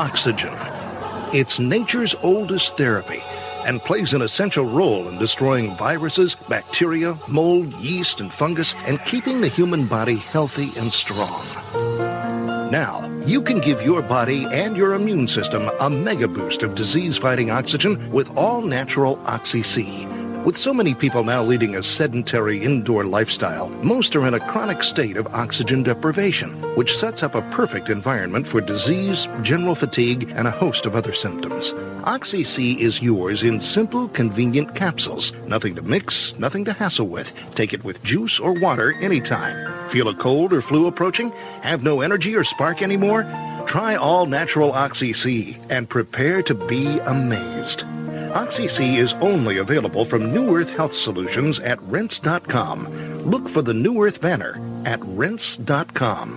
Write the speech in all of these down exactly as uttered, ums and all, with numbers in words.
oxygen. It's nature's oldest therapy and plays an essential role in destroying viruses, bacteria, mold, yeast, and fungus, and keeping the human body healthy and strong. Now, you can give your body and your immune system a mega boost of disease-fighting oxygen with all-natural Oxy-C. With so many people now leading a sedentary indoor lifestyle, most are in a chronic state of oxygen deprivation, which sets up a perfect environment for disease, general fatigue, and a host of other symptoms. Oxy-C is yours in simple, convenient capsules. Nothing to mix, nothing to hassle with. Take it with juice or water anytime. Feel a cold or flu approaching? Have no energy or spark anymore? Try all-natural Oxy-C and prepare to be amazed. Oxy-C is only available from New Earth Health Solutions at rinse dot com. Look for the New Earth banner at rinse dot com.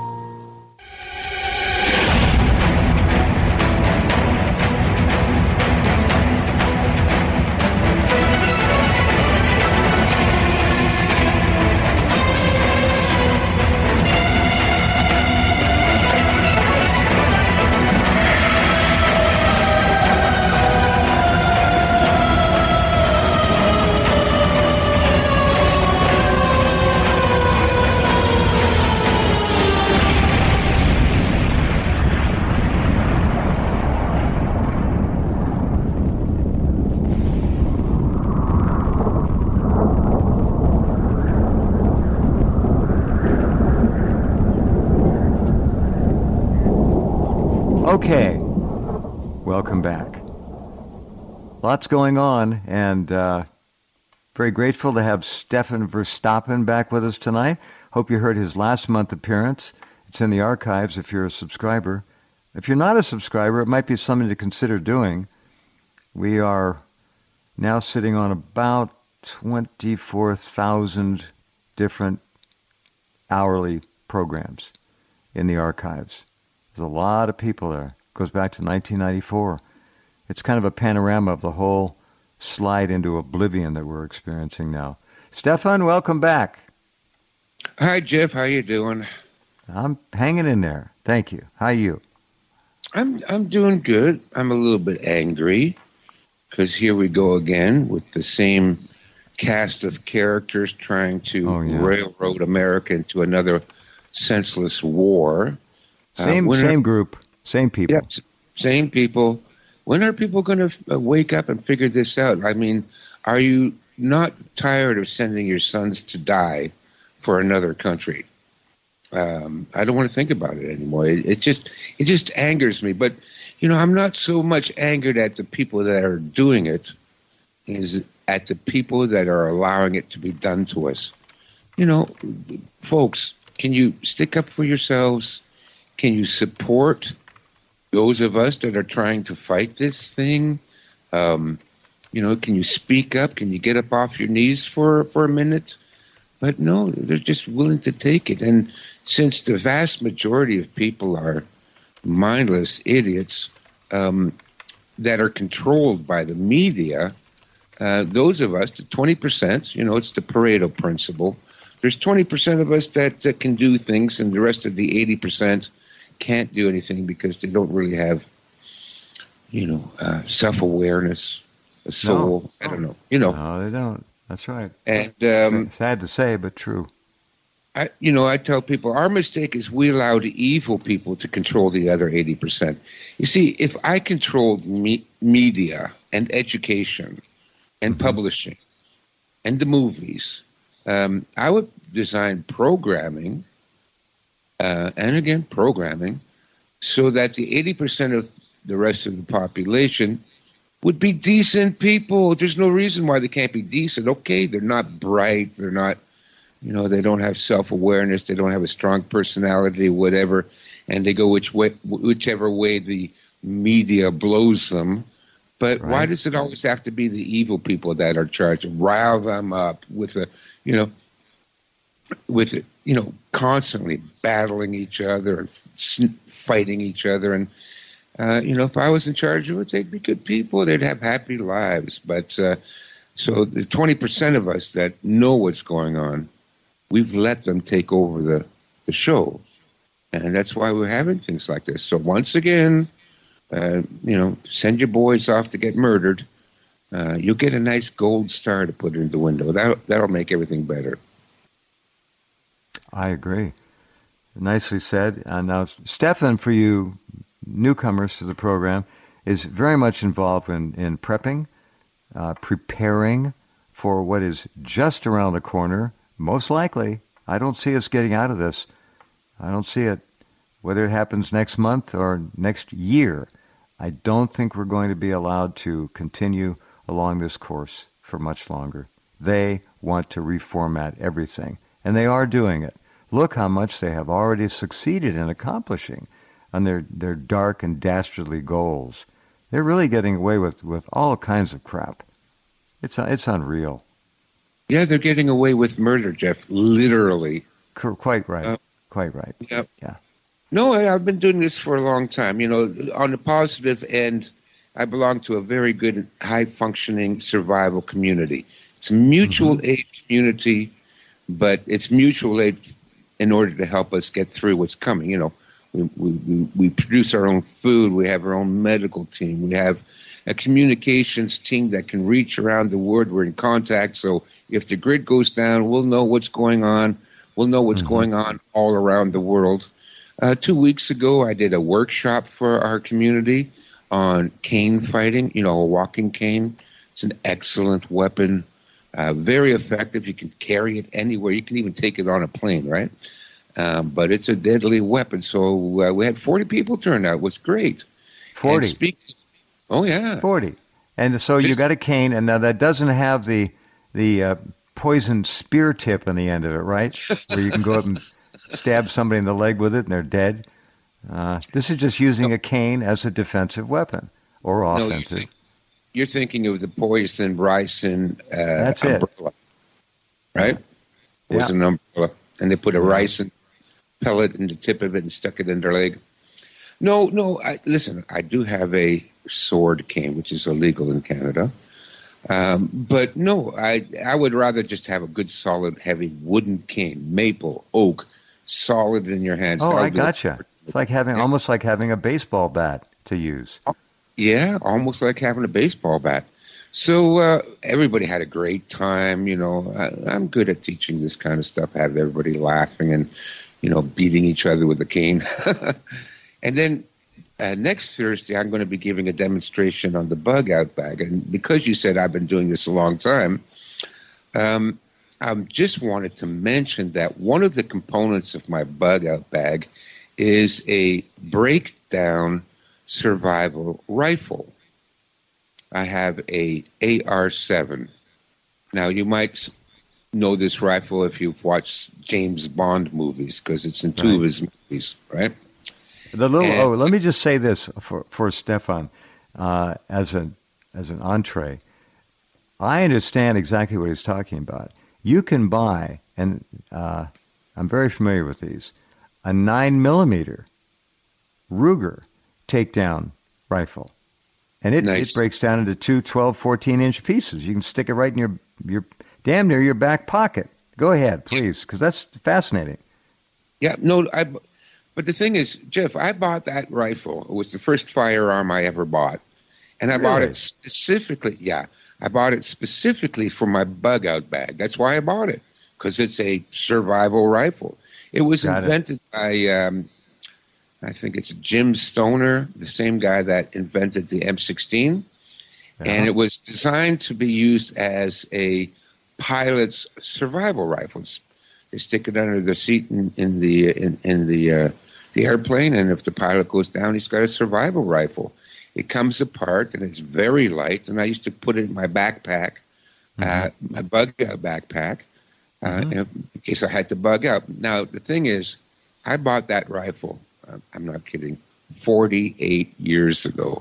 Okay, welcome back. Lots going on, and uh, very grateful to have Stefan Verstappen back with us tonight. Hope you heard his last month appearance. It's in the archives if you're a subscriber. If you're not a subscriber, it might be something to consider doing. We are now sitting on about twenty-four thousand different hourly programs in the archives. There's a lot of people there. It goes back to nineteen ninety-four. It's kind of a panorama of the whole slide into oblivion that we're experiencing now. Stefan, welcome back. Hi, Jeff. How you doing? I'm hanging in there. Thank you. How are you? I'm I'm doing good. I'm a little bit angry because here we go again with the same cast of characters trying to oh, yeah. railroad America into another senseless war. Same uh, same are, group, same people. Yeah, same people. When are people going to uh, wake up and figure this out? I mean, are you not tired of sending your sons to die for another country? Um, I don't want to think about it anymore. It, it just it just angers me. But, you know, I'm not so much angered at the people that are doing it as at the people that are allowing it to be done to us. You know, folks, can you stick up for yourselves? Can you support those of us that are trying to fight this thing? Um, you know, can you speak up? Can you get up off your knees for, for a minute? But no, they're just willing to take it. And since the vast majority of people are mindless idiots um, that are controlled by the media, uh, those of us, the twenty percent, you know, it's the Pareto principle. There's twenty percent of us that, that can do things, and the rest of the eighty percent can't do anything because they don't really have, you know, uh, self-awareness, a soul. No. I don't know. You know. No, they don't. That's right. And um, sad to say, but true. I, you know, I tell people our mistake is we allow the evil people to control the other eighty percent. You see, if I controlled me- media and education and mm-hmm. publishing and the movies, um, I would design programming. Uh, and again, programming, so that the eighty percent of the rest of the population would be decent people. There's no reason why they can't be decent. Okay, they're not bright, they're not, you know, they don't have self-awareness, they don't have a strong personality, whatever, and they go which way, whichever way the media blows them. But right. Why does it always have to be the evil people that are charged? Rile them up with a, you know, with it, you know, constantly battling each other and fighting each other. And, uh, you know, if I was in charge of it, they'd be good people. They'd have happy lives. But uh, so the twenty percent of us that know what's going on, we've let them take over the, the show. And that's why we're having things like this. So once again, uh, you know, send your boys off to get murdered. Uh, you'll get a nice gold star to put in the window. That that'll make everything better. I agree. Nicely said. Uh, now, Stefan, for you newcomers to the program, is very much involved in, in prepping, uh, preparing for what is just around the corner. Most likely, I don't see us getting out of this. I don't see it. Whether it happens next month or next year, I don't think we're going to be allowed to continue along this course for much longer. They want to reformat everything, and they are doing it. Look how much they have already succeeded in accomplishing on their, their dark and dastardly goals. They're really getting away with, with all kinds of crap. It's it's unreal. Yeah, they're getting away with murder, Jeff, literally. Quite right. Uh, Quite right. Yeah. Yeah. No, I, I've been doing this for a long time. You know, on the positive end, I belong to a very good, high-functioning survival community. It's a mutual mm-hmm. aid community, but it's mutual aid in order to help us get through what's coming. You know, we, we, we produce our own food. We have our own medical team. We have a communications team that can reach around the world. We're in contact, so if the grid goes down, we'll know what's going on. We'll know what's mm-hmm. going on all around the world. Uh, two weeks ago, I did a workshop for our community on cane fighting, you know, a walking cane. It's an excellent weapon, uh, very effective. You can carry it anywhere. You can even take it on a plane, right? Um, but it's a deadly weapon. So uh, we had forty people turn out. It was great. forty? Speak- oh, yeah. forty. And so Just- you got a cane, and now that doesn't have the the uh, poisoned spear tip on the end of it, right? Where you can go up and stab somebody in the leg with it and they're dead. Uh, this is just using a cane as a defensive weapon or offensive. No, you think, you're thinking of the poison ricin uh, That's umbrella, it. right? Yeah. Poison umbrella. And they put a ricin pellet in the tip of it and stuck it in their leg. No, no, I, listen, I do have a sword cane, which is illegal in Canada. Um, but no, I I would rather just have a good, solid, heavy wooden cane, maple, oak, solid in your hands. Oh, That'll I gotcha. It's like having, yeah. almost like having a baseball bat to use. Yeah, almost like having a baseball bat. So uh, everybody had a great time. You know, I, I'm good at teaching this kind of stuff. Have everybody laughing and, you know, beating each other with a cane. And then uh, next Thursday, I'm going to be giving a demonstration on the bug out bag. And because you said I've been doing this a long time, um, I just wanted to mention that one of the components of my bug out bag is a breakdown survival rifle. I have a A R seven. Now, you might know this rifle if you've watched James Bond movies, because it's in two right. of his movies, right? The little and, oh, let me just say this for for Stefan uh, as an as an entree. I understand exactly what he's talking about. You can buy, and uh, I'm very familiar with these, a nine millimeter Ruger takedown rifle, and it, nice. it breaks down into two twelve, fourteen inch pieces. You can stick it right in your your damn near your back pocket. Go ahead, please, because that's fascinating. Yeah, no, I. But the thing is, Jeff, I bought that rifle. It was the first firearm I ever bought, and I really? bought it specifically. Yeah, I bought it specifically for my bug out bag. That's why I bought it, because it's a survival rifle. It was Got invented it. by, um, I think it's Jim Stoner, the same guy that invented the M sixteen, yeah. and it was designed to be used as a pilot's survival rifle. They stick it under the seat in, in the in, in the uh, the airplane, and if the pilot goes down, he's got a survival rifle. It comes apart, and it's very light, and I used to put it in my backpack, mm-hmm. uh, my bug out backpack, uh, mm-hmm. in case I had to bug out. Now, the thing is, I bought that rifle, uh, I'm not kidding, forty-eight years ago.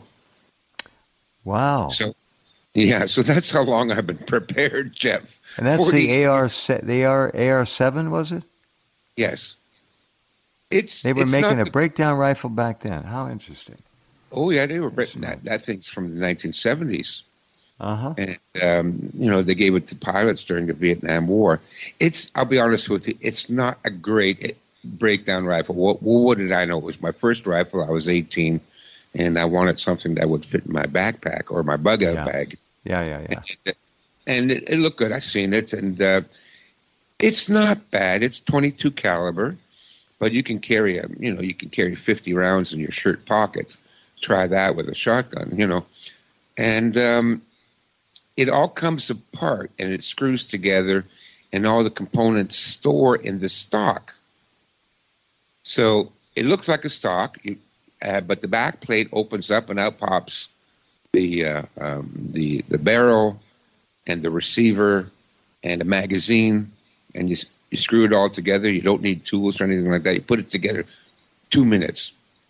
Wow. So, yeah, so that's how long I've been prepared, Jeff. And that's forty the A R, the A R, A R seven, was it? Yes. It's They were it's making a the, breakdown rifle back then. How interesting. Oh, yeah, they were breaking that. That thing's from the nineteen seventies. Uh-huh. And, um, you know, they gave it to pilots during the Vietnam War. It's, I'll be honest with you, it's not a great breakdown rifle. What, what did I know? It was my first rifle. I was eighteen. and I wanted something that would fit in my backpack or my bug out Yeah. bag. Yeah, yeah, yeah. And, and it, it looked good. I seen it, and uh, it's not bad. It's twenty-two caliber, but you can carry a, you know, you can carry fifty rounds in your shirt pockets. Try that with a shotgun, you know, and um, it all comes apart and it screws together, and all the components store in the stock. So it looks like a stock, you, uh, but the back plate opens up and out pops the uh, um, the the barrel and the receiver and a magazine, and you you screw it all together. You don't need tools or anything like that. You put it together, two minutes,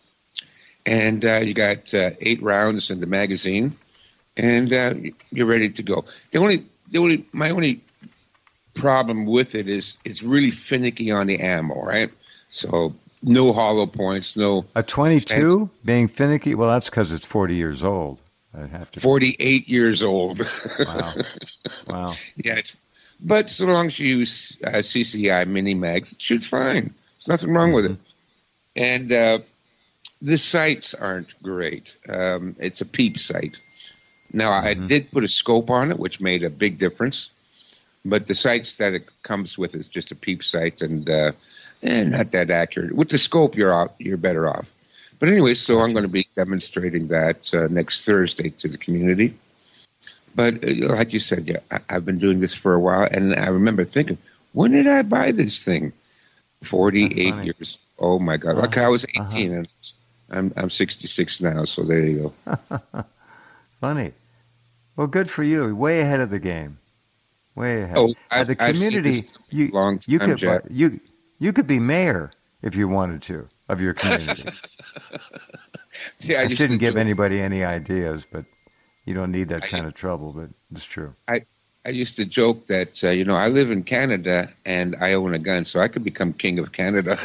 and uh, you got uh, eight rounds in the magazine, and uh, you're ready to go. The only the only my only problem with it is it's really finicky on the ammo, right? So no hollow points, no A twenty-two being finicky? Well, that's because it's forty years old. I'd have to. forty-eight years old. Wow. Wow. Yeah, it's, but so long as you use uh, C C I mini mags, it shoots fine. There's nothing wrong with it. And uh, the sights aren't great. Um, it's a peep sight. Now, Mm-hmm. I did put a scope on it, which made a big difference. But the sights that it comes with is just a peep sight, and uh, eh, not that accurate. With the scope, you're out, you're better off. But anyway, so I'm going to be demonstrating that uh, next Thursday to the community. But uh, like you said, yeah, I, I've been doing this for a while, and I remember thinking, when did I buy this thing? forty-eight years. Oh my God! Like I was eighteen, Uh-huh. and I'm I'm sixty-six now. So there you go. Funny. Well, good for you. Way ahead of the game. Way ahead. Oh, Uh, I've, the I've seen community. this You a long time, you could Jack. you you could be mayor if you wanted to of your community. See, I, I used shouldn't to give do- anybody any ideas, but you don't need that I- kind of trouble. But it's true. I I used to joke that uh, you know I live in Canada and I own a gun, so I could become king of Canada.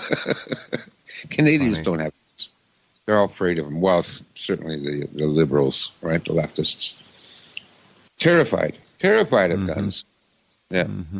Canadians Funny. don't have guns. They're all afraid of them. Well, s- certainly the the liberals, right? The leftists, terrified, terrified of Mhm. guns. Yeah. hmm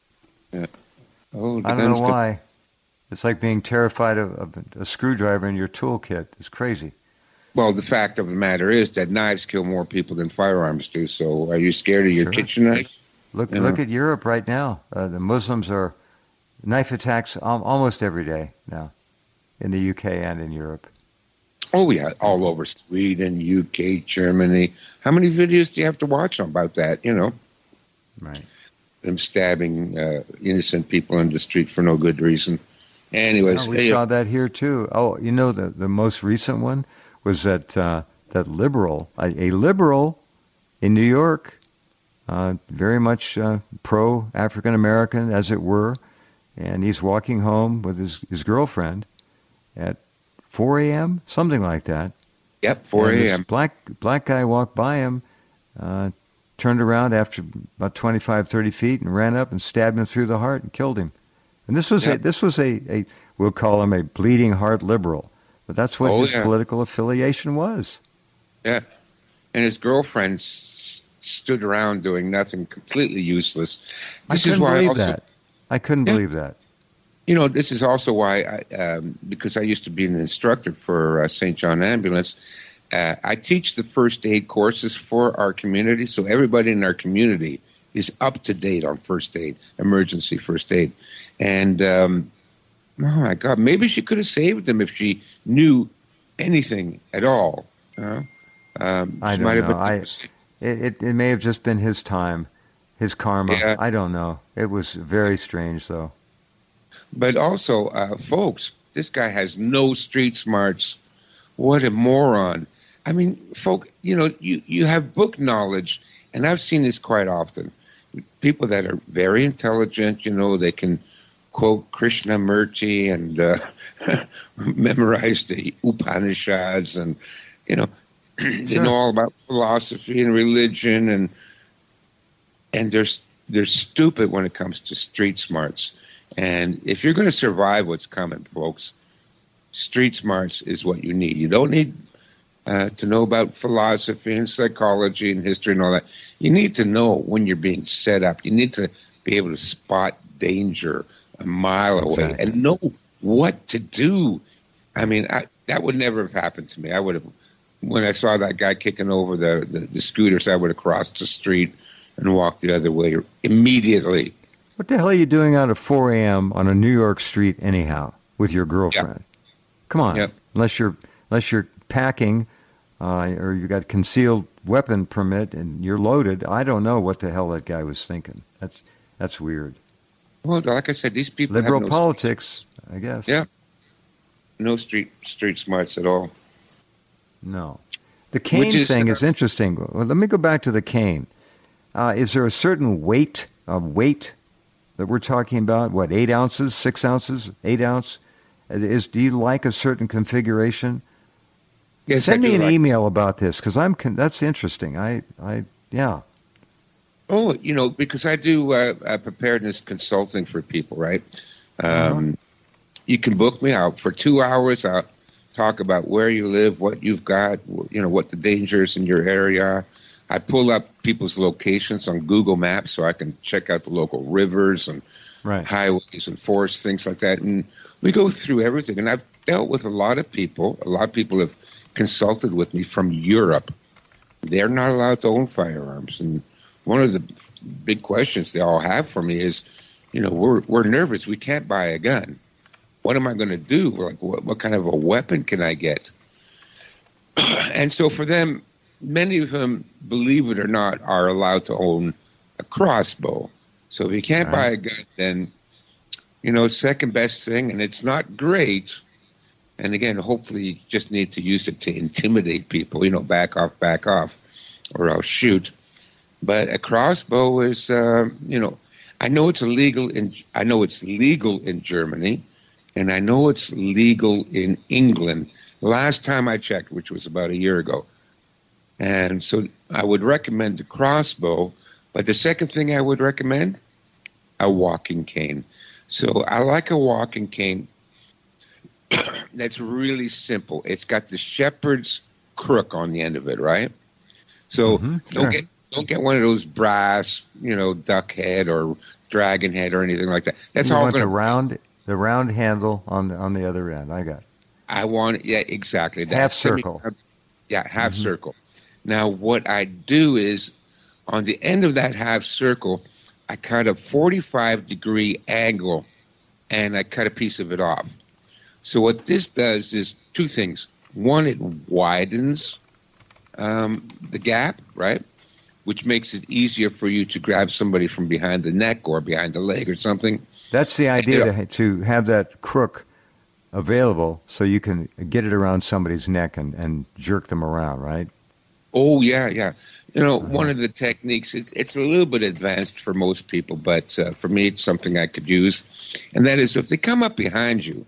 Oh, the I don't guns know could- why. It's like being terrified of, of a screwdriver in your toolkit. It's crazy. Well, the fact of the matter is that knives kill more people than firearms do. So, are you scared of your Sure. kitchen knife? Look Yeah. look at Europe right now. Uh, the Muslims are knife attacks al- almost every day now in the U K and in Europe. Oh, yeah, all over Sweden, U K, Germany. How many videos do you have to watch about that? You know, Right. them stabbing uh, innocent people in the street for no good reason. Anyways, Oh, we hey, saw that here too. Oh, you know the the most recent one was that uh, that liberal, a, a liberal in New York, uh, very much uh, pro African American as it were, and he's walking home with his his girlfriend at four a.m. something like that. yep, four And this a.m. Black black guy walked by him, uh, turned around after about twenty-five, thirty feet and ran up and stabbed him through the heart and killed him. And this was a Yep. this was a, a we'll call him a bleeding heart liberal, but that's what Oh, his yeah. political affiliation was. Yeah. And his girlfriend s- stood around doing nothing, completely useless. I This is couldn't why believe also, that. I couldn't Yeah. believe that. You know, this is also why, I, um, because I used to be an instructor for uh, Saint John Ambulance, uh, I teach the first aid courses for our community, so everybody in our community is up to date on first aid, emergency first aid. And, um, oh my God, maybe she could have saved them if she knew anything at all. You know? um, I she don't might have know. been- I it, it it may have just been his time, his karma. Yeah. I don't know. It was very strange though. But also, uh, folks, this guy has no street smarts. What a moron. I mean, folk, you know, you, you have book knowledge, and I've seen this quite often. People that are very intelligent, you know, they can quote Krishnamurti and uh, memorize the Upanishads, and, you know, they Sure. know all about philosophy and religion, and and they're, they're stupid when it comes to street smarts. And if you're going to survive what's coming, folks, street smarts is what you need. You don't need uh, to know about philosophy and psychology and history and all that. You need to know when you're being set up. You need to be able to spot danger a mile away Exactly. and know what to do. I mean, I, that would never have happened to me. I would have, when I saw that guy kicking over the, the, the scooters, I would have crossed the street and walked the other way immediately. What the hell are you doing out at four a.m. on a New York street anyhow with your girlfriend? Yep. Come on, yep. unless you're unless you're packing uh, or you got concealed weapon permit and you're loaded. I don't know what the hell that guy was thinking. That's that's weird. Well, like I said, these people liberal have no politics, street. I guess. Yeah, no street street smarts at all. No, the cane is, thing uh, is interesting. Well, let me go back to the cane. Uh, is there a certain weight of weight that we're talking about? What, eight ounces, six ounces, eight ounce? Is do you like a certain configuration? Yes, Send I me do an like email about this because I'm. Con- that's interesting. I, I, yeah. Oh, you know, because I do uh, uh, preparedness consulting for people, right? Um, Uh-huh. You can book me out for two hours. I'll talk about where you live, what you've got, you know, what the dangers in your area are. I pull up people's locations on Google Maps so I can check out the local rivers and Right. highways and forests, things like that. And we go through everything. And I've dealt with a lot of people. A lot of people have consulted with me from Europe. They're not allowed to own firearms. And one of the big questions they all have for me is, you know, we're we're nervous. We can't buy a gun. What am I going to do? Like, what, what kind of a weapon can I get? And so for them, many of them, believe it or not, are allowed to own a crossbow. So if you can't Right. buy a gun, then, you know, second best thing, and it's not great. And again, hopefully you just need to use it to intimidate people, you know, back off, back off, or I'll shoot. But a crossbow is, uh, you know, I know it's illegal in, I know it's legal in Germany, and I know it's legal in England. Last time I checked, which was about a year ago. And so I would recommend the crossbow, but the second thing I would recommend, a walking cane. So I like a walking cane that's really simple. It's got the shepherd's crook on the end of it, right? So Mm-hmm, don't sure. get don't get one of those brass, you know, duck head or dragon head or anything like that. That's you all want going the to round, the round handle on the on the other end. I got it. I want, yeah, exactly. That Half semi- circle. Yeah, half Mhm. circle. Now, what I do is, on the end of that half circle, I cut a forty-five degree angle, and I cut a piece of it off. So what this does is two things. One, it widens um, the gap, right? Which makes it easier for you to grab somebody from behind the neck or behind the leg or something. That's the idea Yeah. to, to have that crook available so you can get it around somebody's neck and, and jerk them around, right? Oh, yeah, yeah. You know, Uh-huh. one of the techniques, it's, it's a little bit advanced for most people, but uh, for me, it's something I could use. And that is if they come up behind you,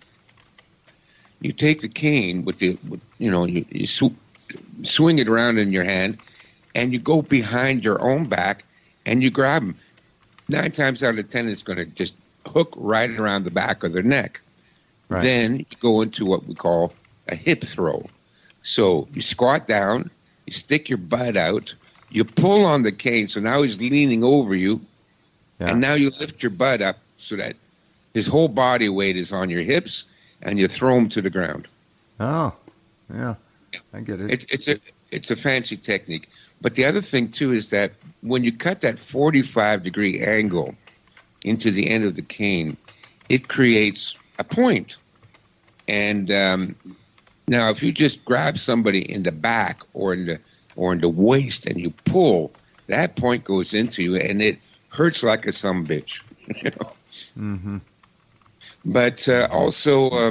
you take the cane with the, with, you know, you, you sw- swing it around in your hand, and you go behind your own back, and you grab them. Nine times out of ten, it's going to just hook right around the back of their neck. Right. Then you go into what we call a hip throw. So you squat down, you stick your butt out, you pull on the cane, so now he's leaning over you, Yeah. and now you lift your butt up so that his whole body weight is on your hips, and you throw him to the ground. Oh, yeah. I get it. It, it's a it's a fancy technique. But the other thing, too, is that when you cut that forty-five degree angle into the end of the cane, it creates a point. And um, now if you just grab somebody in the back or in the or in the waist and you pull, that point goes into you, and it hurts like a sumbitch. You know? Mm-hmm. But uh, also, uh,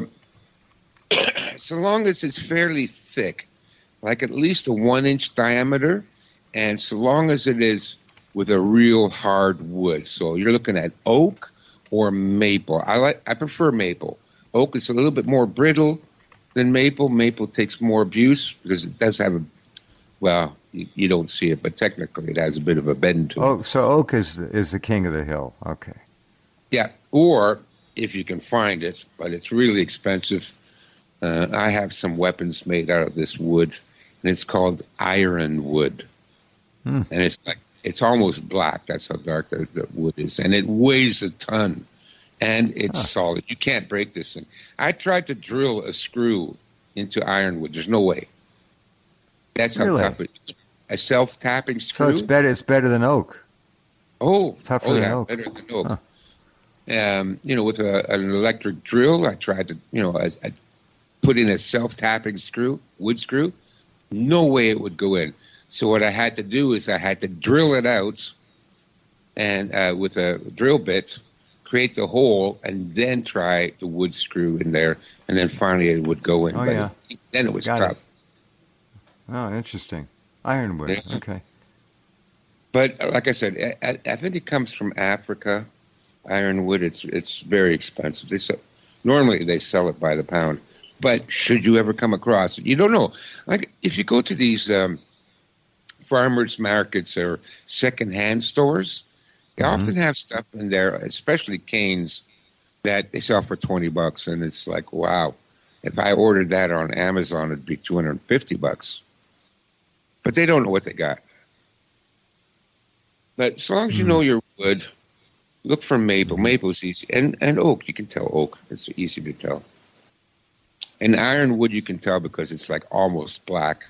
so long as it's fairly thick, like at least a one-inch diameter, and so long as it is with a real hard wood. So you're looking at oak or maple. I like, I prefer maple. Oak is a little bit more brittle than maple. Maple takes more abuse because it does have a, well, you, you don't see it, but technically it has a bit of a bend to it. Oh, so oak is is the king of the hill. Okay. Yeah, or if you can find it, but it's really expensive. Uh, I have some weapons made out of this wood, and it's called ironwood. Hmm. And it's like it's almost black. That's how dark the, the wood is, and it weighs a ton, and it's Huh. solid. You can't break this thing. I tried to drill a screw into ironwood. There's no way. That's how Really? tough it is. A self-tapping So screw. it's better. It's better than oak. Oh, Tougher oh than yeah, oak. better than oak. Huh. Um, you know, with a, an electric drill, I tried to, you know, I, I put in a self-tapping screw, wood screw. No way it would go in. So what I had to do is I had to drill it out, and uh, with a drill bit, create the hole, and then try the wood screw in there, and then finally it would go in. Oh, But yeah. it, then it was Got tough. it. Oh, interesting. Ironwood. Yeah. Okay. But uh, like I said, I, I think it comes from Africa. Ironwood, it's it's very expensive. They sell, normally they sell it by the pound. But should you ever come across it, you don't know. Like if you go to these um, farmers markets or secondhand stores, they Mhm. often have stuff in there, especially canes, that they sell for twenty bucks, and it's like, wow. If I ordered that on Amazon, it'd be two hundred and fifty bucks. But they don't know what they got. But as long as you Mhm. know your wood, look for maple. Maple's easy, and and oak. You can tell oak. It's easy to tell. And ironwood, you can tell because it's like almost black.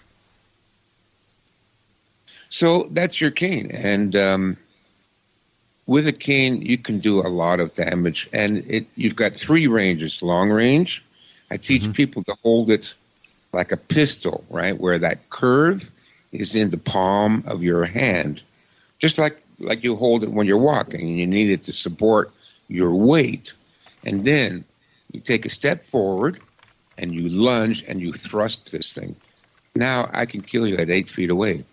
So that's your cane, and um, with a cane, you can do a lot of damage. And it you've got three ranges: long range. I teach Mhm. people to hold it like a pistol, right, where that curve is in the palm of your hand, just like like you hold it when you're walking, and you need it to support your weight. And then you take a step forward, and you lunge, and you thrust this thing. Now I can kill you at eight feet away.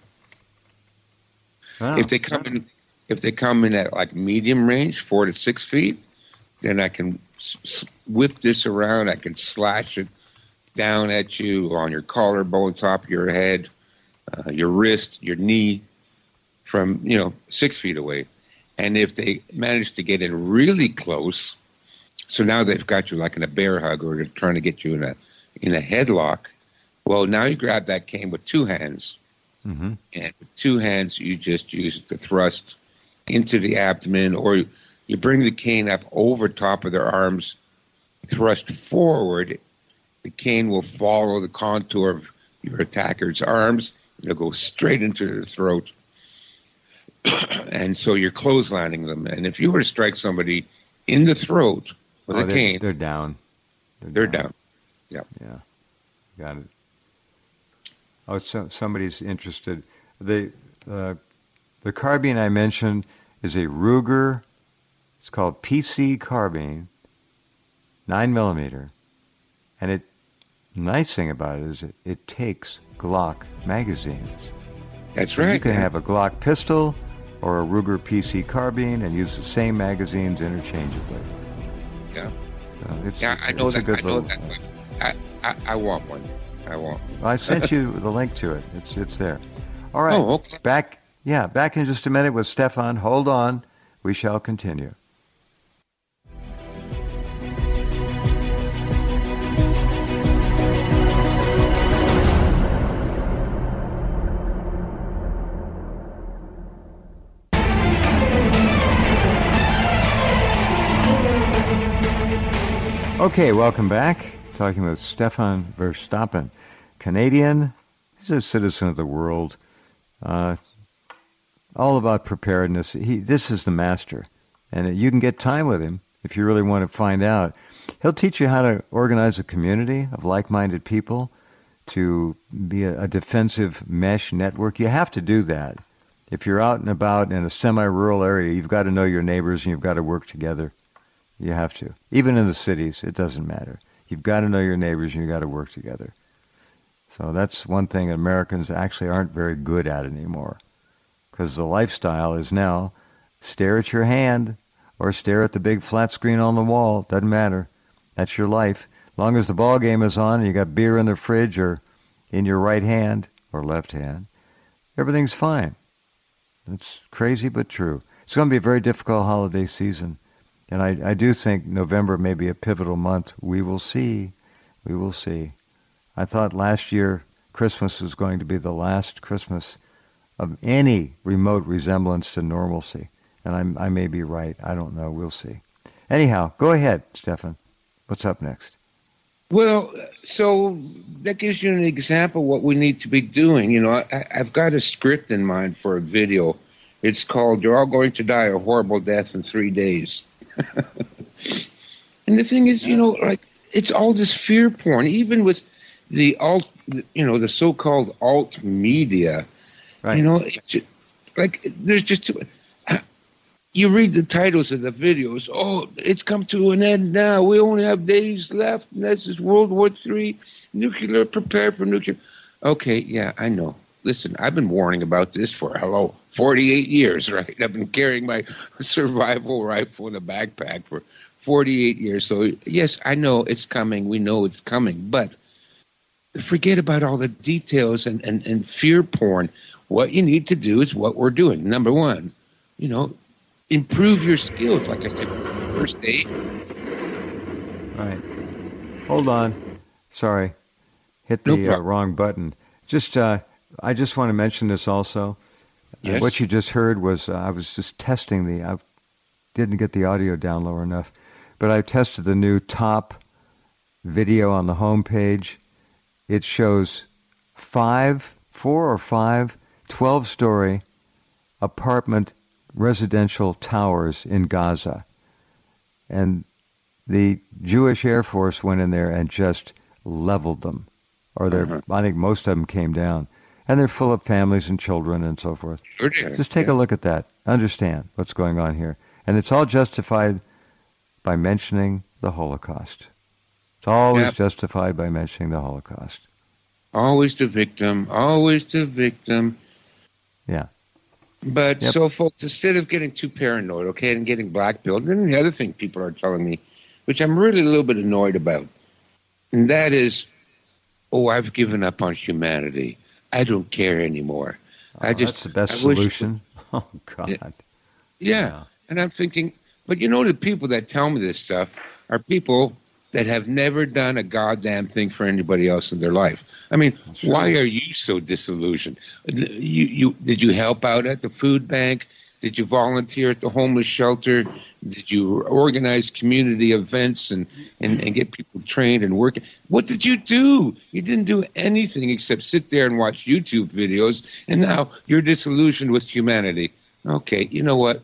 Wow. If they come in, if they come in at like medium range, four to six feet, then I can s- s- whip this around. I can slash it down at you on your collarbone, top of your head, uh, your wrist, your knee, from you know six feet away. And if they manage to get in really close, so now they've got you like in a bear hug, or they're trying to get you in a in a headlock. Well, now you grab that cane with two hands. Mhm. And with two hands, you just use it to thrust into the abdomen, or you, you bring the cane up over top of their arms, thrust forward. The cane will follow the contour of your attacker's arms. It'll go straight into their throat. And so you're clotheslining them. And if you were to strike somebody in the throat with Oh, a they're, cane, they're down. they're down. Yeah. Yeah. Got it. Oh, so somebody's interested. The uh, the carbine I mentioned is a Ruger. It's called P C carbine, nine millimeter, and it. Nice thing about it is it, it takes Glock magazines. That's So right. you can man. have a Glock pistol or a Ruger P C carbine and use the same magazines interchangeably. Yeah. So it's, Yeah, it's, I know it's a that. good I know little. that. But I, I, I want one. I want one. I sent you the link to it. It's it's there. All right. Oh, okay. Back, yeah, back in just a minute with Stefan. Hold on. We shall continue. Okay, welcome back. Talking with Stefan Verstappen, Canadian. He's a citizen of the world. Uh, all about preparedness. He, this is the master, and you can get time with him if you really want to find out. He'll teach you how to organize a community of like-minded people to be a, a defensive mesh network. You have to do that. If you're out and about in a semi-rural area, you've got to know your neighbors and you've got to work together. You have to. Even in the cities, it doesn't matter. You've got to know your neighbors and you've got to work together. So that's one thing Americans actually aren't very good at anymore. Because the lifestyle is now stare at your hand or stare at the big flat screen on the wall. Doesn't matter. That's your life. As long as the ball game is on and you got beer in the fridge or in your right hand or left hand, everything's fine. It's crazy but true. It's going to be a very difficult holiday season. And I, I do think November may be a pivotal month. We will see. We will see. I thought last year Christmas was going to be the last Christmas of any remote resemblance to normalcy. And I'm, I may be right. I don't know. We'll see. Anyhow, go ahead, Stefan. What's up next? Well, so that gives you an example of what we need to be doing. You know, I, I've got a script in mind for a video. It's called "You're All Going to Die a Horrible Death in Three Days." And the thing is, you know, like, it's all this fear porn, even with the alt, you know, the so-called alt media. Right. You know, it's just, like, there's just too, you read the titles of the videos. Oh, it's come to an end now. We only have days left. And this is World War Three. Nuclear, prepare for nuclear. Okay, yeah, I know. Listen, I've been warning about this for, hello, forty-eight years, right? I've been carrying my survival rifle in a backpack for forty-eight years. So, yes, I know it's coming. We know it's coming. But forget about all the details and, and, and fear porn. What you need to do is what we're doing. Number one, you know, improve your skills, like I said, first aid. Right. Hold on. Sorry. Hit the No uh, wrong button. Just, uh, I just want to mention this also. Yes. Uh, what you just heard was, uh, I was just testing the, I didn't get the audio down low enough, but I tested the new top video on the home page. It shows five, four or five, twelve-story apartment residential towers in Gaza. And the Jewish Air Force went in there and just leveled them. Or they're, uh-huh. I think most of them came down. And they're full of families and children and so forth. Sure did. Just take yeah. a look at that. Understand what's going on here. And it's all justified by mentioning the Holocaust. It's always yep. justified by mentioning the Holocaust. Always the victim. Always the victim. Yeah. But yep. so, folks, instead of getting too paranoid, okay, and getting blackpilled, then the other thing people are telling me, which I'm really a little bit annoyed about, and that is, oh, I've given up on humanity. I don't care anymore. Oh, I just, that's the best I solution. Wish, oh, God. Yeah. yeah. And I'm thinking, but you know, the people that tell me this stuff are people that have never done a goddamn thing for anybody else in their life. I mean, sure. Why are you so disillusioned? You, you, did you help out at the food bank? Did you volunteer at the homeless shelter? Did you organize community events and, and, and get people trained and working? What did you do? You didn't do anything except sit there and watch YouTube videos, and now you're disillusioned with humanity. Okay, you know what?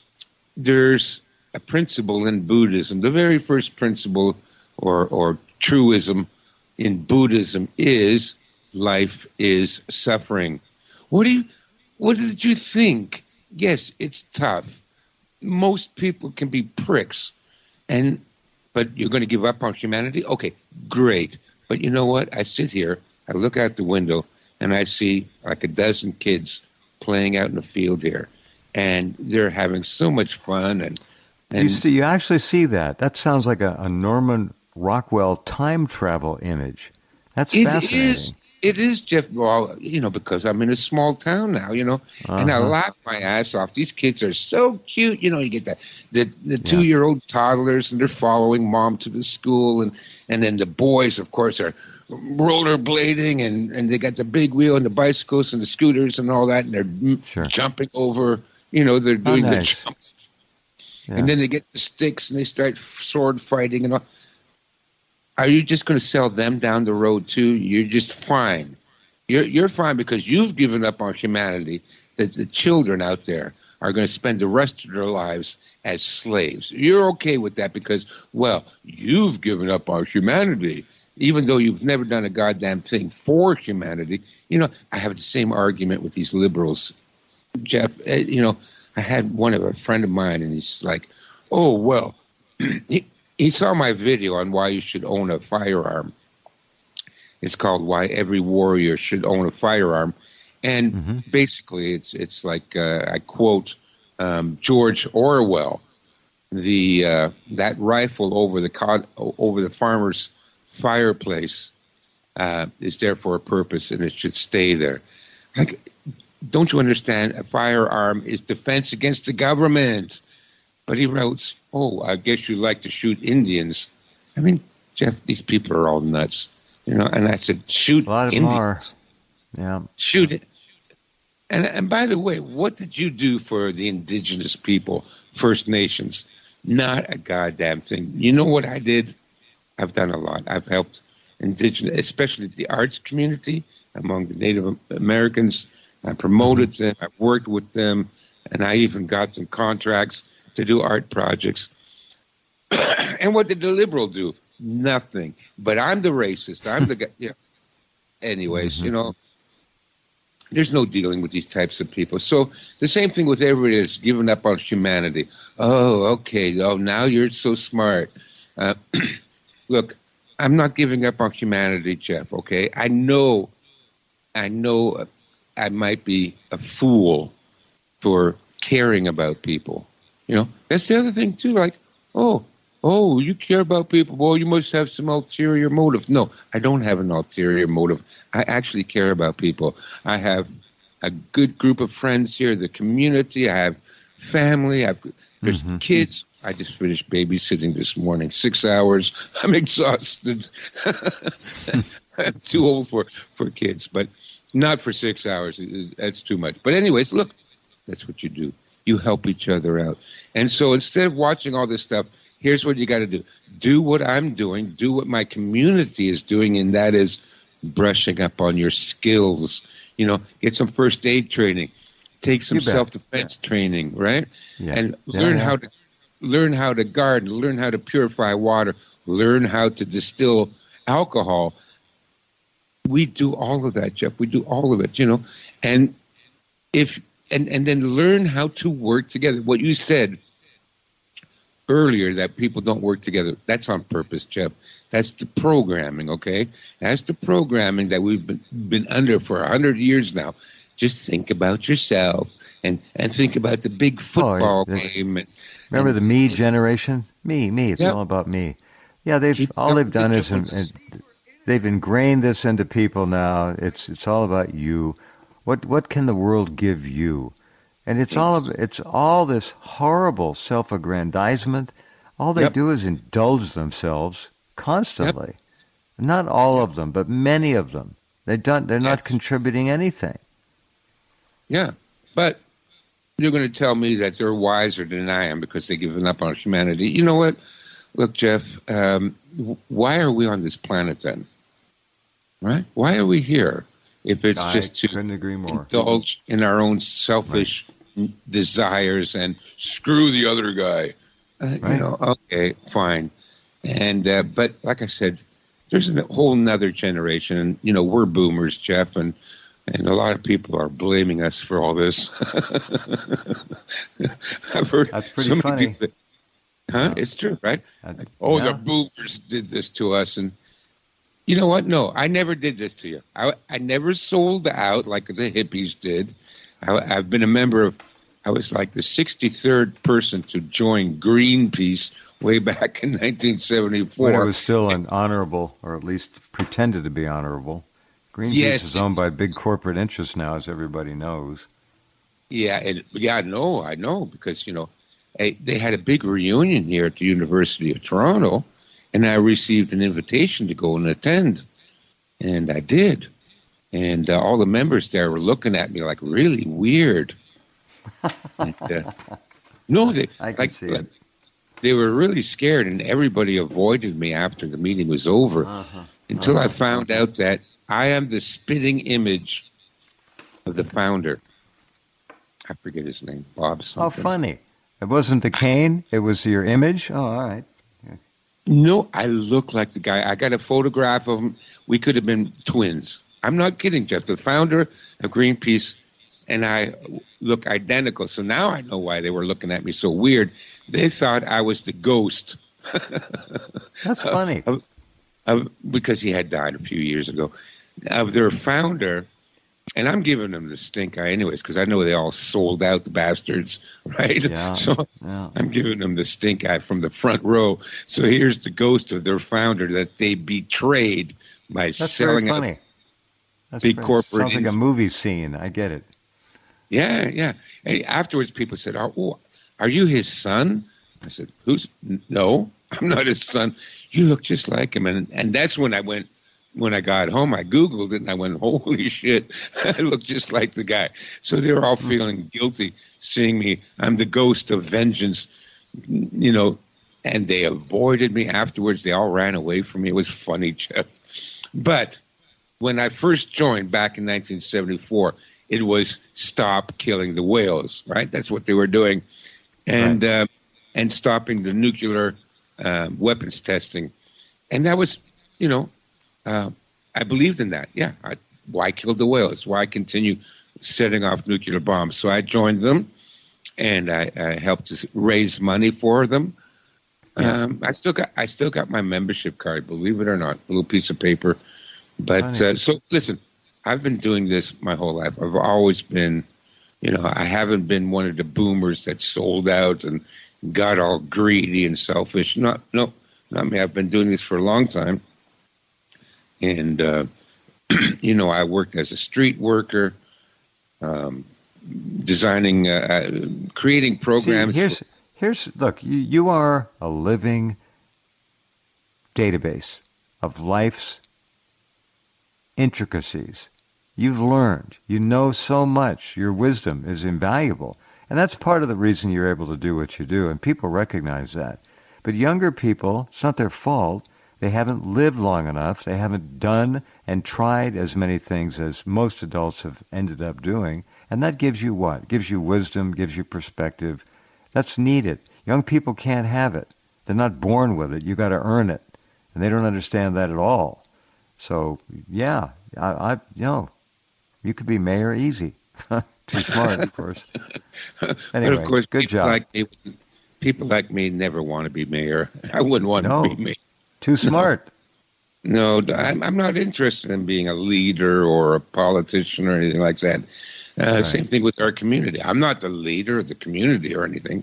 There's a principle in Buddhism. The very first principle or, or truism in Buddhism is life is suffering. What do you, what did you think? Yes, it's tough. Most people can be pricks, and but you're going to give up on humanity? Okay, great. But you know what? I sit here, I look out the window, and I see like a dozen kids playing out in the field here, and they're having so much fun. And, and you see, you actually see that. That sounds like a, a Norman Rockwell time travel image. That's it fascinating. Is, it is, Jeff. Well, you know, because I'm in a small town now, you know, uh-huh. and I laugh my ass off. These kids are so cute. You know, you get that the the two year old toddlers, and they're following mom to the school, and and then the boys, of course, are rollerblading, and and they got the big wheel and the bicycles and the scooters and all that, and they're sure. jumping over. You know, they're doing oh, nice. the jumps, yeah. and then they get the sticks and they start sword fighting and all. Are you just going to sell them down the road too? You're just fine. You're you're fine because you've given up on humanity. That the children out there are going to spend the rest of their lives as slaves. You're okay with that because, well, you've given up on humanity, even though you've never done a goddamn thing for humanity. You know, I have the same argument with these liberals, Jeff. You know, I had one of a friend of mine, and he's like, "Oh well." he, He saw my video on why you should own a firearm. It's called Why Every Warrior Should Own a Firearm. And mm-hmm. basically it's it's like, uh, I quote um, George Orwell, the uh, that rifle over the cod, over the farmer's fireplace uh, is there for a purpose, and it should stay there. Like, don't you understand? A firearm is defense against the government. But he wrote, oh, I guess you like to shoot Indians. I mean, Jeff, these people are all nuts. You know, and I said, shoot a lot of Indians. Them are. Yeah. Shoot it. And, and by the way, what did you do for the indigenous people, First Nations? Not a goddamn thing. You know what I did? I've done a lot. I've helped indigenous, especially the arts community among the Native Americans. I promoted mm-hmm. them. I worked with them, and I even got them contracts to do art projects. And what did the liberal do? Nothing. But I'm the racist. I'm the guy. Yeah. Anyways, mm-hmm. you know, there's no dealing with these types of people. So the same thing with everybody that's given up on humanity. Oh, okay. Oh, now you're so smart. Uh, look, I'm not giving up on humanity, Jeff, okay? I know, I know I might be a fool for caring about people. You know, that's the other thing, too. Like, oh, oh, you care about people. Well, you must have some ulterior motive. No, I don't have an ulterior motive. I actually care about people. I have a good group of friends here, the community. I have family. I have there's mm-hmm. kids. I just finished babysitting this morning, six hours. I'm exhausted. I'm too old for, for kids, but not for six hours. That's too much. But anyways, look, that's what you do. You help each other out. And so instead of watching all this stuff, here's what you got to do. Do what I'm doing. Do what my community is doing, and that is brushing up on your skills. You know, get some first aid training. Take some self-defense yeah. training, right? Yeah. And yeah, learn yeah. how to learn how to garden, learn how to purify water, learn how to distill alcohol. We do all of that, Jeff. We do all of it, you know. And if and, and then learn how to work together. What you said earlier, that people don't work together, that's on purpose, Jeff. That's the programming, okay? That's the programming that we've been, been under for a hundred years now. Just think about yourself and, and think about the big football oh, game. And, remember and, the me generation? Me, me. It's yep. all about me. Yeah, they've Keep all they've done is and, and they've ingrained this into people now. It's it's all about you. What what can the world give you? And it's all of, it's all this horrible self-aggrandizement. All they yep. do is indulge themselves constantly. Yep. Not all yep. of them, but many of them. They don't. They're yes. not contributing anything. Yeah, but you're going to tell me that they're wiser than I am because they've given up on humanity. You know what? Look, Jeff, um, why are we on this planet then? Right? Why are we here if it's I just to couldn't agree more. indulge in our own selfish right. desires and screw the other guy? Uh, right. You know, okay, fine. And uh, but like I said, there's a whole nother generation. You know, we're boomers, Jeff, and And a lot of people are blaming us for all this. I've heard That's pretty so funny. Many people, huh? Yeah. It's true, right? Like, oh, yeah. the boomers did this to us. And you know what? No, I never did this to you. I, I never sold out like the hippies did. I, I've been a member of, I was like the sixty-third person to join Greenpeace way back in nineteen seventy-four. When it was still an honorable, or at least pretended to be honorable. Greenpeace yes. is owned by big corporate interests now, as everybody knows. Yeah, it, yeah, I know, I know, because, you know, I, they had a big reunion here at the University of Toronto, and I received an invitation to go and attend, and I did. And uh, all the members there were looking at me like really weird. and, uh, no, they I can like, see like it. They were really scared, and everybody avoided me after the meeting was over Uh-huh. until uh-huh. I found out that I am the spitting image of the founder. I forget his name, Bob something. Oh, funny. It wasn't the cane, it was your image? Oh, all right. Yeah. No, I look like the guy. I got a photograph of him. We could have been twins. I'm not kidding, Jeff. The founder of Greenpeace and I look identical. So now I know why they were looking at me so weird. They thought I was the ghost. That's funny. Of, of, because he had died a few years ago. Of their founder, and I'm giving them the stink eye anyways, because I know they all sold out, the bastards, right? Yeah, so yeah. I'm giving them the stink eye from the front row. So here's the ghost of their founder that they betrayed by That's selling very funny. out That's big very, corporate. Sounds like a movie scene. I get it. Yeah, yeah. And afterwards, people said, "Oh, are you his son?" I said, "Who's? No, I'm not his son. You look just like him." And and that's when I went. When I got home, I Googled it, and I went, holy shit, I look just like the guy. So they were all feeling guilty seeing me. I'm the ghost of vengeance, you know, and they avoided me afterwards. They all ran away from me. It was funny, Jeff. But when I first joined back in nineteen seventy-four, it was stop killing the whales, right? That's what they were doing. And right. uh, and stopping the nuclear uh, weapons testing. And that was, you know, uh, I believed in that. Yeah, I, why kill the whales? Why continue setting off nuclear bombs? So I joined them, and I, I helped to raise money for them. Yeah. Um, I still got I still got my membership card, believe it or not, a little piece of paper. But uh, so listen, I've been doing this my whole life. I've always been, you know, I haven't been one of the boomers that sold out and got all greedy and selfish. Not, no, not me. I've been doing this for a long time. And, uh, you know, I worked as a street worker, um, designing, uh, creating programs. See, here's, here's, look, you, you are a living database of life's intricacies. You've learned. You know so much. Your wisdom is invaluable. And that's part of the reason you're able to do what you do, and people recognize that. But younger people, it's not their fault. They haven't lived long enough. They haven't done and tried as many things as most adults have ended up doing. And that gives you what? Gives you wisdom, gives you perspective. That's needed. Young people can't have it. They're not born with it. You've got to earn it. And they don't understand that at all. So, yeah, I, I you know, you could be mayor easy. Too smart, of course. Anyway, but of course, good job. Like me, people like me never want to be mayor. I wouldn't want no, to be mayor. Too smart. No, no I'm, I'm not interested in being a leader or a politician or anything like that. Uh, right. Same thing with our community. I'm not the leader of the community or anything.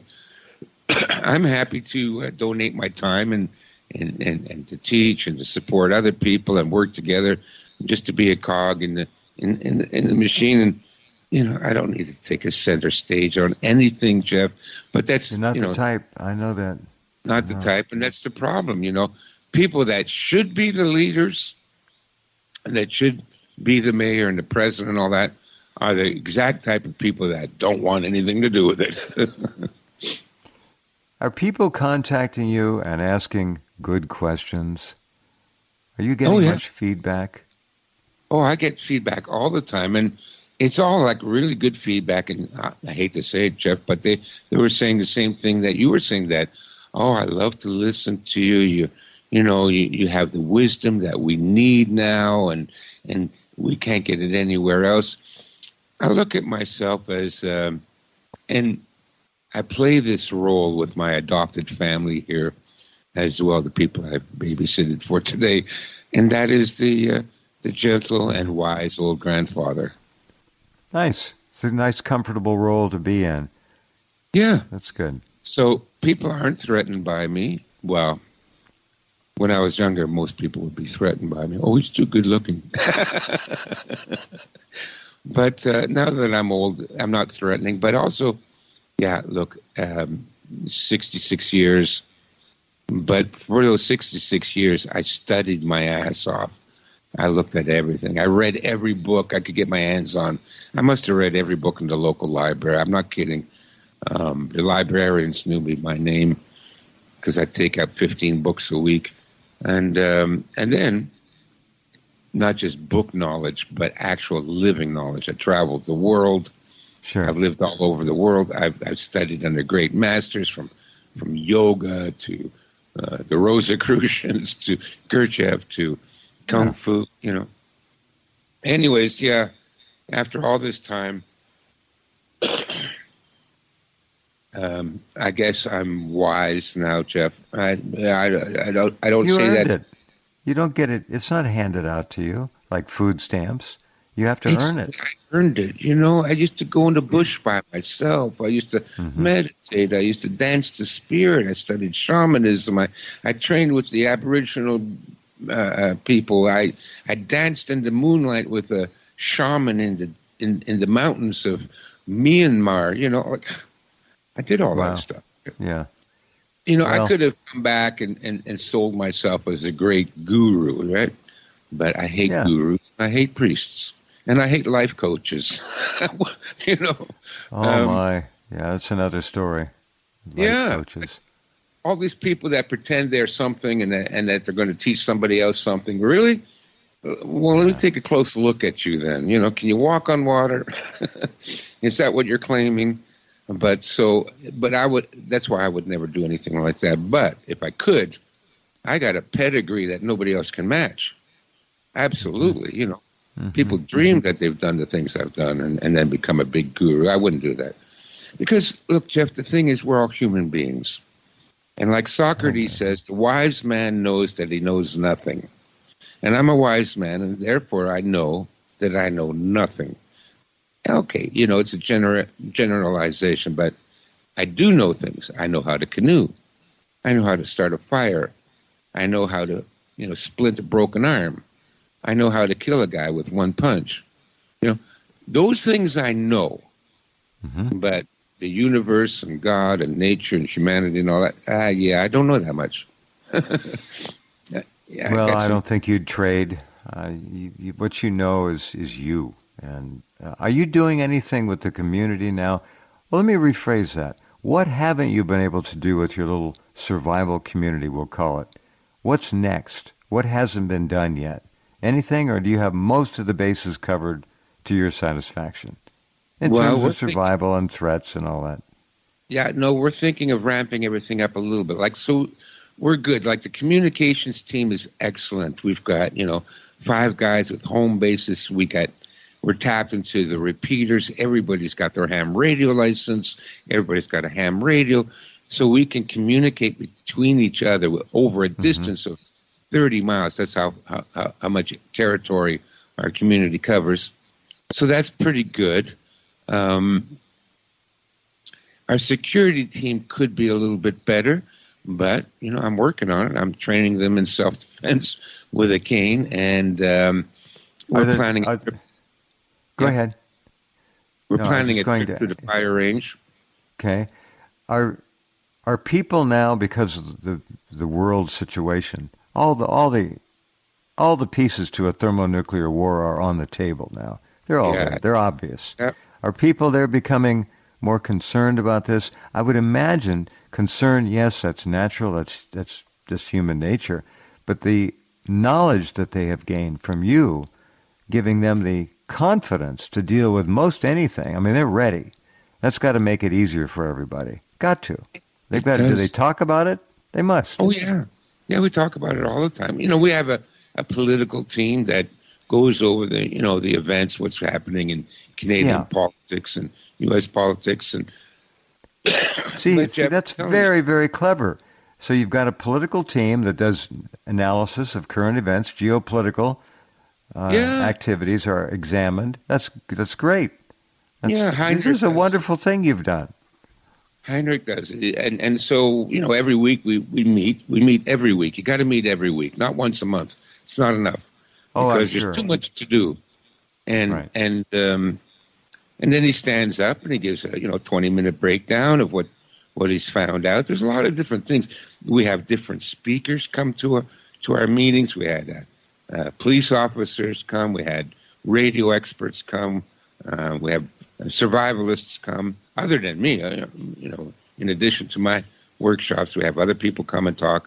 I'm happy to uh, donate my time and, and, and, and to teach and to support other people and work together, just to be a cog in the in, in, in the machine. And you know, I don't need to take a center stage on anything, Jeff. But that's You're not you the know, type. I know that. Not the type, and that's the problem. You know, people that should be the leaders and that should be the mayor and the president and all that are the exact type of people that don't want anything to do with it. Are people contacting you and asking good questions? Are you getting oh, yeah. much feedback? Oh, I get feedback all the time, and it's all like really good feedback. And I, I hate to say it, Jeff, but they, they were saying the same thing that you were saying, that, oh, I love to listen to you. You, you know, you, you have the wisdom that we need now, and and we can't get it anywhere else. I look at myself as, um, and I play this role with my adopted family here as well, the people I've babysitted for today, and that is the uh, the gentle and wise old grandfather. Nice. It's a nice, comfortable role to be in. Yeah. That's good. So people aren't threatened by me. Well, when I was younger, most people would be threatened by me. Oh, he's too good looking. But uh, now that I'm old, I'm not threatening. But also, yeah, look, um, sixty-six years. But for those sixty-six years, I studied my ass off. I looked at everything. I read every book I could get my hands on. I must have read every book in the local library. I'm not kidding. Um, the librarians knew me by name because I take out fifteen books a week. And um, and then, not just book knowledge, but actual living knowledge. I traveled the world. Sure. I've lived all over the world. I've, I've studied under great masters from, from yoga to uh, the Rosicrucians to Gurdjieff to Kung yeah. Fu, you know. Anyways, yeah, after all this time, um, I guess I'm wise now, Jeff. I, I, I don't, I don't you say earned that. It. You don't get it. It's not handed out to you like food stamps. You have to it's, earn it. I earned it. You know, I used to go in the bush by myself. I used to mm-hmm. meditate. I used to dance the spirit. I studied shamanism. I, I trained with the Aboriginal uh, people. I I danced in the moonlight with a shaman in the in, in the mountains of Myanmar. You know, like, I did all wow. that stuff. Yeah. You know, well, I could have come back and, and, and sold myself as a great guru, right? But I hate yeah. gurus. I hate priests. And I hate life coaches. you know. Oh, um, my. Yeah, that's another story. Life yeah. coaches. all these people that pretend they're something and that, and that they're going to teach somebody else something. Really? Well, let me take a close look at you then. You know, can you walk on water? Is that what you're claiming? But so, but I would, that's why I would never do anything like that. But if I could, I got a pedigree that nobody else can match. Absolutely. You know, mm-hmm. people dream that they've done the things I've done and, and then become a big guru. I wouldn't do that. Because, look, Jeff, the thing is, we're all human beings. And like Socrates okay. says, the wise man knows that he knows nothing. And I'm a wise man, and therefore I know that I know nothing. Okay, you know, it's a gener- generalization, but I do know things. I know how to canoe. I know how to start a fire. I know how to, you know, splint a broken arm. I know how to kill a guy with one punch. You know, those things I know. Mm-hmm. But the universe and God and nature and humanity and all that, ah, yeah, I don't know that much. Yeah, well, I, I don't think you'd trade. Uh, you, you, what you know is, is you. And uh, are you doing anything with the community now? Well, let me rephrase that. What haven't you been able to do with your little survival community, we'll call it? What's next? What hasn't been done yet? Anything, or do you have most of the bases covered to your satisfaction in well, terms of survival thinking, and threats and all that? Yeah, no, we're thinking of ramping everything up a little bit. Like, so we're good. Like, the communications team is excellent. We've got, you know, five guys with home bases. We got, we're tapped into the repeaters. Everybody's got their ham radio license. Everybody's got a ham radio. So we can communicate between each other over a distance mm-hmm. of thirty miles. That's how, how, how much territory our community covers. So that's pretty good. Um, our security team could be a little bit better. But, you know, I'm working on it. I'm training them in self-defense with a cane, and um, we're there, planning... Are, go yeah. ahead. We're no, planning a trip to, to the fire range. Okay. Are are people now, because of the the world situation, all the all the all the pieces to a thermonuclear war are on the table now? They're all yeah. there. They're obvious. Yep. Are people there becoming more concerned about this? I would imagine concern, yes, that's natural, that's that's just human nature, but the knowledge that they have gained from you, giving them the confidence to deal with most anything, I mean, they're ready. That's got to make it easier for everybody. Got to. They've got to. Do they talk about it? They must. Oh, yeah. Yeah, we talk about it all the time. You know, we have a, a political team that goes over the, you know, the events, what's happening in Canadian yeah. politics and U S politics, and see, see that's very, very clever. So you've got a political team that does analysis of current events, geopolitical uh, yeah. activities are examined. That's that's great. That's, yeah, Heinrich this is a does. wonderful thing you've done. Heinrich does, and and so you know, every week we, we meet. We meet every week. You got to meet every week, not once a month. It's not enough oh, because I'm there's sure. too much to do, and right. and um, and then he stands up and he gives a you know twenty minute breakdown of what, what he's found out. There's a lot of different things. We have different speakers come to a, to our meetings. We had uh, uh, police officers come. We had radio experts come. Uh, we have survivalists come. Other than me, uh, you know, in addition to my workshops, we have other people come and talk.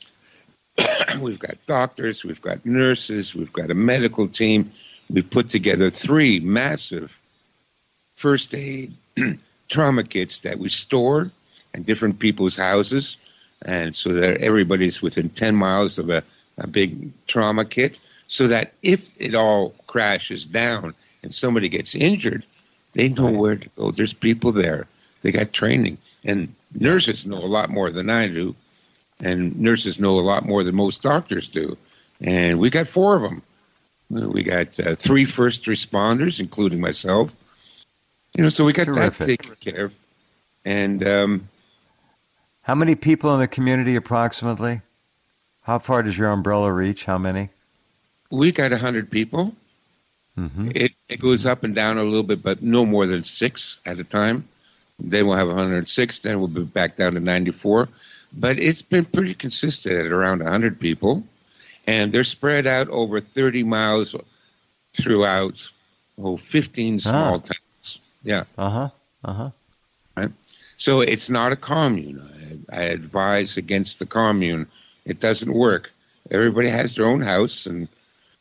We've got doctors. We've got nurses. We've got a medical team. We've put together three massive first aid trauma kits that we store in different people's houses, and so that everybody's within ten miles of a, a big trauma kit, so that if it all crashes down and somebody gets injured, they know where to go. There's people there. They got training. And nurses know a lot more than I do, and nurses know a lot more than most doctors do. And we got four of them. We got uh, three first responders, including myself. You know, so we got Terrific. that taken care of. And um, how many people in the community approximately? How far does your umbrella reach? How many? We got one hundred people. Mm-hmm. It, it goes up and down a little bit, but no more than six at a time. Then we'll have one hundred six. Then we'll be back down to ninety-four. But it's been pretty consistent at around one hundred people. And they're spread out over thirty miles throughout, oh, fifteen small ah. towns. Yeah. Uh-huh. Uh-huh. Right? So it's not a commune. I, I advise against the commune. It doesn't work. Everybody has their own house, and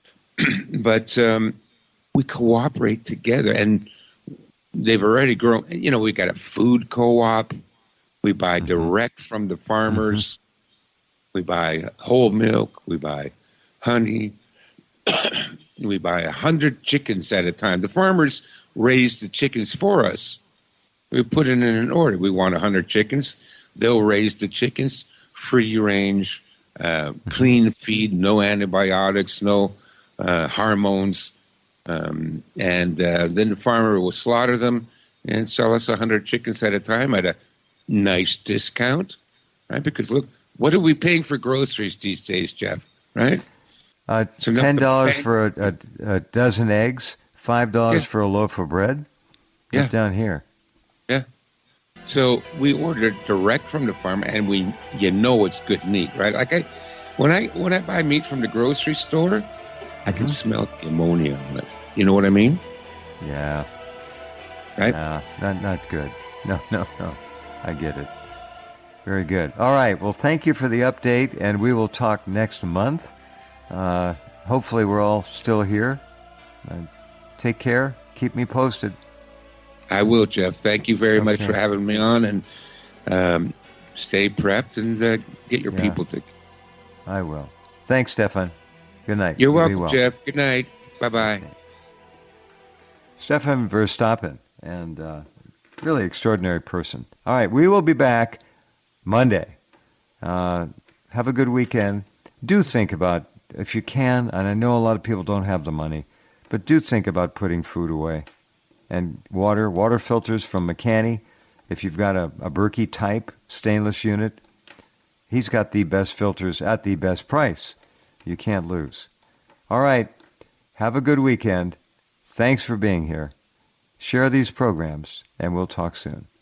but um, we cooperate together. And they've already grown. You know, we got a food co-op. We buy direct from the farmers. Mm-hmm. We buy whole milk. We buy honey. We buy a hundred chickens at a time. The farmers raise the chickens for us. We put it in an order. We want a hundred chickens. They'll raise the chickens, free range, uh, clean feed, no antibiotics, no uh, hormones. Um, and uh, then the farmer will slaughter them and sell us a hundred chickens at a time at a nice discount, right? Because look, what are we paying for groceries these days, Jeff? Right? Uh, Ten dollars for a, a, a dozen eggs, five dollars yeah. for a loaf of bread. Yeah, it's down here. Yeah. So we order direct from the farm, and we, you know, it's good meat, right? Like I, when I when I buy meat from the grocery store, I can mm-hmm. smell the ammonia on it. You know what I mean? Yeah. Right? Uh, not not good. No, no, no. I get it. Very good. All right. Well, thank you for the update, and we will talk next month. Uh, hopefully we're all still here. Uh, take care. Keep me posted. I will, Jeff. Thank you very okay. much for having me on, and um, stay prepped and uh, get your yeah. people to. I will. Thanks, Stefan. Good night. You're welcome, well. Jeff. Good night. Bye-bye. Okay. Stefan Verstappen, and uh, really extraordinary person. All right, we will be back Monday. Uh, have a good weekend. Do think about, if you can, and I know a lot of people don't have the money, but do think about putting food away. And water, water filters from McCanny. If you've got a, a Berkey type stainless unit, he's got the best filters at the best price. You can't lose. All right, have a good weekend. Thanks for being here. Share these programs, and we'll talk soon.